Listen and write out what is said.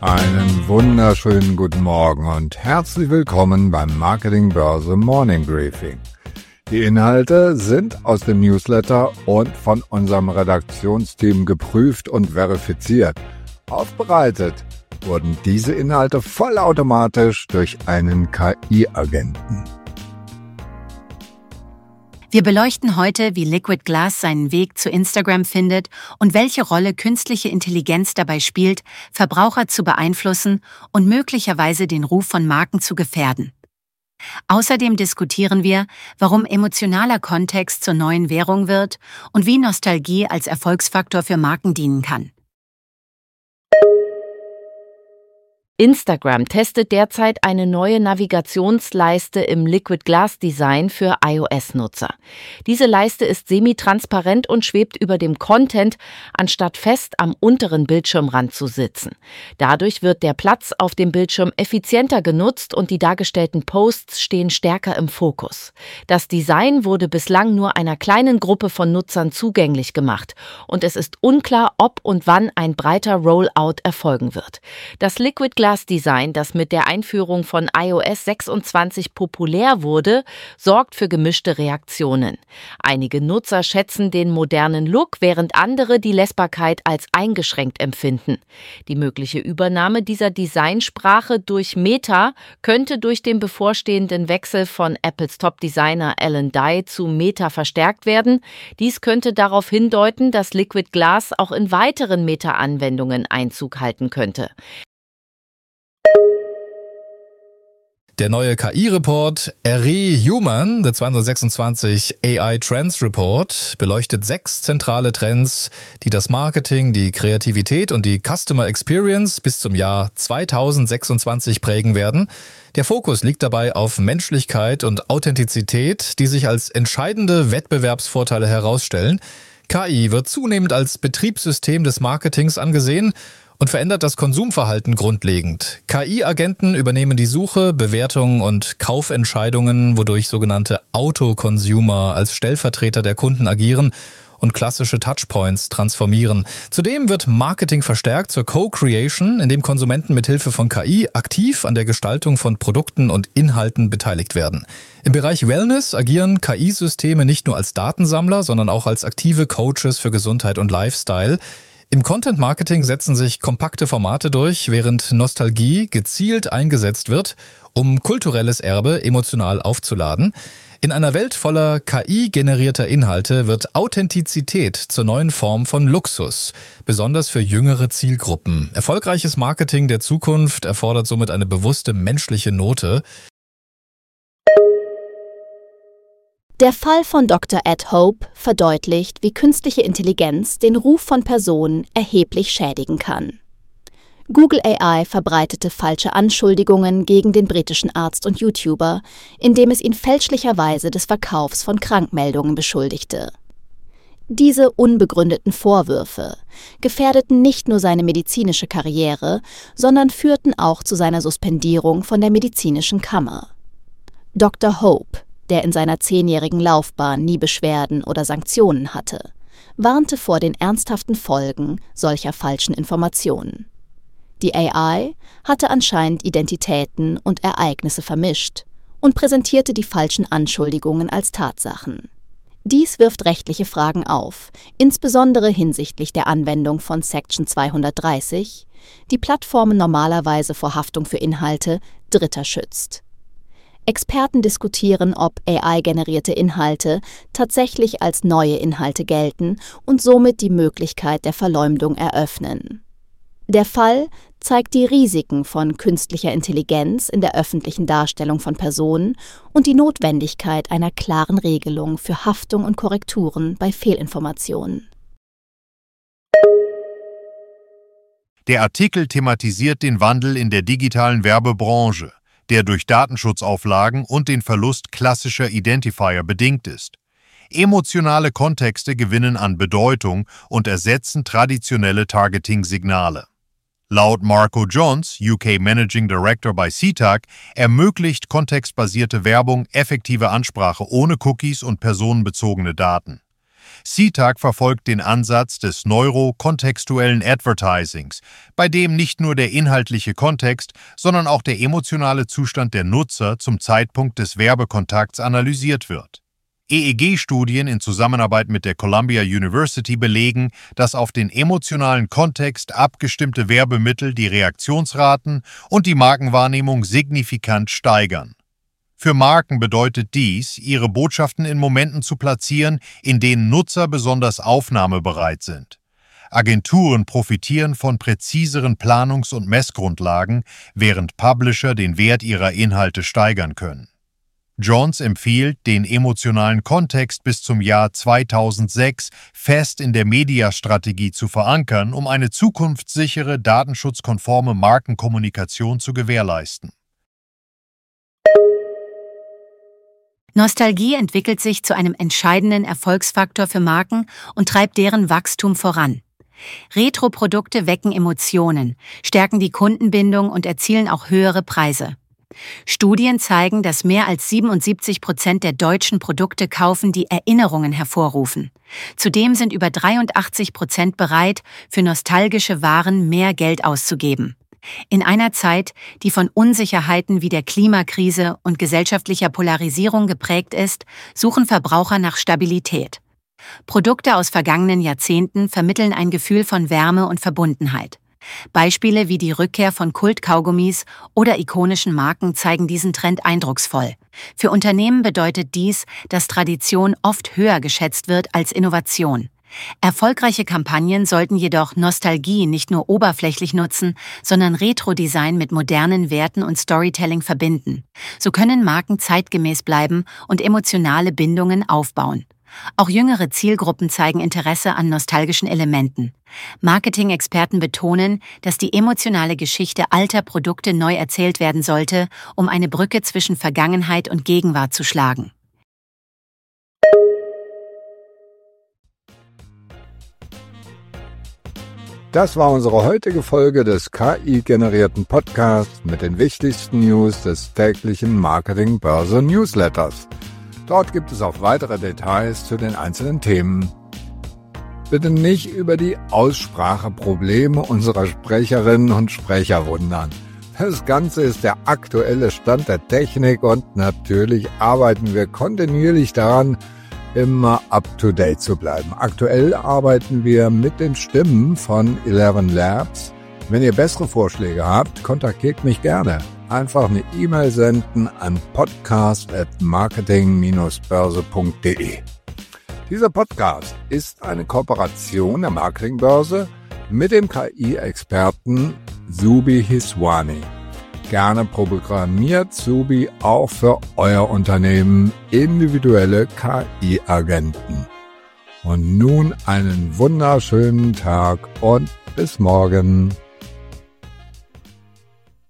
Einen wunderschönen guten Morgen und herzlich willkommen beim Marketing Börse Morning Briefing. Die Inhalte sind aus dem Newsletter und von unserem Redaktionsteam geprüft und verifiziert. Aufbereitet wurden diese Inhalte vollautomatisch durch einen KI-Agenten. Wir beleuchten heute, wie Liquid Glass seinen Weg zu Instagram findet und welche Rolle künstliche Intelligenz dabei spielt, Verbraucher zu beeinflussen und möglicherweise den Ruf von Marken zu gefährden. Außerdem diskutieren wir, warum emotionaler Kontext zur neuen Währung wird und wie Nostalgie als Erfolgsfaktor für Marken dienen kann. Instagram testet derzeit eine neue Navigationsleiste im Liquid Glass Design für iOS-Nutzer. Diese Leiste ist semi-transparent und schwebt über dem Content, anstatt fest am unteren Bildschirmrand zu sitzen. Dadurch wird der Platz auf dem Bildschirm effizienter genutzt und die dargestellten Posts stehen stärker im Fokus. Das Design wurde bislang nur einer kleinen Gruppe von Nutzern zugänglich gemacht und es ist unklar, ob und wann ein breiter Rollout erfolgen wird. Das Liquid Glass Design, das mit der Einführung von iOS 26 populär wurde, sorgt für gemischte Reaktionen. Einige Nutzer schätzen den modernen Look, während andere die Lesbarkeit als eingeschränkt empfinden. Die mögliche Übernahme dieser Designsprache durch Meta könnte durch den bevorstehenden Wechsel von Apples Top-Designer Alan Dye zu Meta verstärkt werden. Dies könnte darauf hindeuten, dass Liquid Glass auch in weiteren Meta-Anwendungen Einzug halten könnte. Der neue KI-Report RE-Human, der 226 AI Trends Report, beleuchtet 6 zentrale Trends, die das Marketing, die Kreativität und die Customer Experience bis zum Jahr 2026 prägen werden. Der Fokus liegt dabei auf Menschlichkeit und Authentizität, die sich als entscheidende Wettbewerbsvorteile herausstellen. KI wird zunehmend als Betriebssystem des Marketings angesehen und verändert das Konsumverhalten grundlegend. KI-Agenten übernehmen die Suche, Bewertung und Kaufentscheidungen, wodurch sogenannte Auto-Consumer als Stellvertreter der Kunden agieren und klassische Touchpoints transformieren. Zudem wird Marketing verstärkt zur Co-Creation, in dem Konsumenten mithilfe von KI aktiv an der Gestaltung von Produkten und Inhalten beteiligt werden. Im Bereich Wellness agieren KI-Systeme nicht nur als Datensammler, sondern auch als aktive Coaches für Gesundheit und Lifestyle. Im Content-Marketing setzen sich kompakte Formate durch, während Nostalgie gezielt eingesetzt wird, um kulturelles Erbe emotional aufzuladen. In einer Welt voller KI-generierter Inhalte wird Authentizität zur neuen Form von Luxus, besonders für jüngere Zielgruppen. Erfolgreiches Marketing der Zukunft erfordert somit eine bewusste menschliche Note. Der Fall von Dr. Ed Hope verdeutlicht, wie künstliche Intelligenz den Ruf von Personen erheblich schädigen kann. Google AI verbreitete falsche Anschuldigungen gegen den britischen Arzt und YouTuber, indem es ihn fälschlicherweise des Verkaufs von Krankmeldungen beschuldigte. Diese unbegründeten Vorwürfe gefährdeten nicht nur seine medizinische Karriere, sondern führten auch zu seiner Suspendierung von der medizinischen Kammer. Dr. Hope, der in seiner 10-jährigen Laufbahn nie Beschwerden oder Sanktionen hatte, warnte vor den ernsthaften Folgen solcher falschen Informationen. Die AI hatte anscheinend Identitäten und Ereignisse vermischt und präsentierte die falschen Anschuldigungen als Tatsachen. Dies wirft rechtliche Fragen auf, insbesondere hinsichtlich der Anwendung von Section 230, die Plattformen normalerweise vor Haftung für Inhalte Dritter schützt. Experten diskutieren, ob AI-generierte Inhalte tatsächlich als neue Inhalte gelten und somit die Möglichkeit der Verleumdung eröffnen. Der Fall zeigt die Risiken von künstlicher Intelligenz in der öffentlichen Darstellung von Personen und die Notwendigkeit einer klaren Regelung für Haftung und Korrekturen bei Fehlinformationen. Der Artikel thematisiert den Wandel in der digitalen Werbebranche, der durch Datenschutzauflagen und den Verlust klassischer Identifier bedingt ist. Emotionale Kontexte gewinnen an Bedeutung und ersetzen traditionelle Targeting-Signale. Laut Marco Johns, UK Managing Director bei CTAG, ermöglicht kontextbasierte Werbung effektive Ansprache ohne Cookies und personenbezogene Daten. CTAG verfolgt den Ansatz des neurokontextuellen Advertisings, bei dem nicht nur der inhaltliche Kontext, sondern auch der emotionale Zustand der Nutzer zum Zeitpunkt des Werbekontakts analysiert wird. EEG-Studien in Zusammenarbeit mit der Columbia University belegen, dass auf den emotionalen Kontext abgestimmte Werbemittel die Reaktionsraten und die Markenwahrnehmung signifikant steigern. Für Marken bedeutet dies, ihre Botschaften in Momenten zu platzieren, in denen Nutzer besonders aufnahmebereit sind. Agenturen profitieren von präziseren Planungs- und Messgrundlagen, während Publisher den Wert ihrer Inhalte steigern können. Johns empfiehlt, den emotionalen Kontext bis zum Jahr 2006 fest in der Mediastrategie zu verankern, um eine zukunftssichere, datenschutzkonforme Markenkommunikation zu gewährleisten. Nostalgie entwickelt sich zu einem entscheidenden Erfolgsfaktor für Marken und treibt deren Wachstum voran. Retro-Produkte wecken Emotionen, stärken die Kundenbindung und erzielen auch höhere Preise. Studien zeigen, dass mehr als 77% der deutschen Produkte kaufen, die Erinnerungen hervorrufen. Zudem sind über 83% bereit, für nostalgische Waren mehr Geld auszugeben. In einer Zeit, die von Unsicherheiten wie der Klimakrise und gesellschaftlicher Polarisierung geprägt ist, suchen Verbraucher nach Stabilität. Produkte aus vergangenen Jahrzehnten vermitteln ein Gefühl von Wärme und Verbundenheit. Beispiele wie die Rückkehr von Kultkaugummis oder ikonischen Marken zeigen diesen Trend eindrucksvoll. Für Unternehmen bedeutet dies, dass Tradition oft höher geschätzt wird als Innovation. Erfolgreiche Kampagnen sollten jedoch Nostalgie nicht nur oberflächlich nutzen, sondern Retro-Design mit modernen Werten und Storytelling verbinden. So können Marken zeitgemäß bleiben und emotionale Bindungen aufbauen. Auch jüngere Zielgruppen zeigen Interesse an nostalgischen Elementen. Marketing-Experten betonen, dass die emotionale Geschichte alter Produkte neu erzählt werden sollte, um eine Brücke zwischen Vergangenheit und Gegenwart zu schlagen. Das war unsere heutige Folge des KI-generierten Podcasts mit den wichtigsten News des täglichen Marketing-Börse-Newsletters. Dort gibt es auch weitere Details zu den einzelnen Themen. Bitte nicht über die Ausspracheprobleme unserer Sprecherinnen und Sprecher wundern. Das Ganze ist der aktuelle Stand der Technik und natürlich arbeiten wir kontinuierlich daran, immer up-to-date zu bleiben. Aktuell arbeiten wir mit den Stimmen von 11 Labs. Wenn ihr bessere Vorschläge habt, kontaktiert mich gerne. Einfach eine E-Mail senden an podcast@marketing-börse.de. Dieser Podcast ist eine Kooperation der Marketingbörse mit dem KI-Experten Zubi Hiswani. Gerne programmiert Zubi auch für euer Unternehmen individuelle KI-Agenten. Und nun einen wunderschönen Tag und bis morgen.